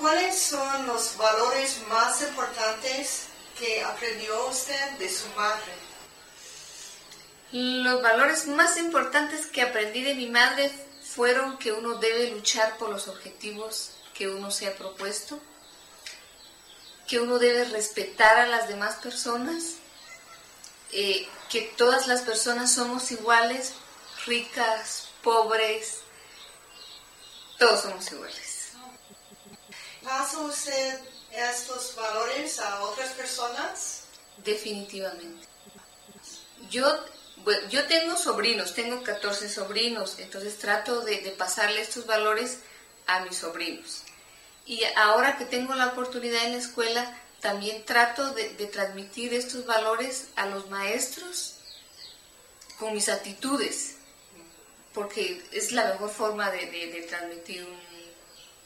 ¿Cuáles son los valores más importantes que aprendió usted de su madre? Los valores más importantes que aprendí de mi madre fueron que uno debe luchar por los objetivos que uno se ha propuesto, que uno debe respetar a las demás personas, que todas las personas somos iguales, ricas, pobres, todos somos iguales. ¿Pasa usted estos valores a otras personas? Definitivamente. Yo tengo sobrinos, tengo 14 sobrinos, entonces trato de pasarle estos valores a mis sobrinos. Y ahora que tengo la oportunidad en la escuela, también trato de transmitir estos valores a los maestros con mis actitudes, porque es la mejor forma de transmitir un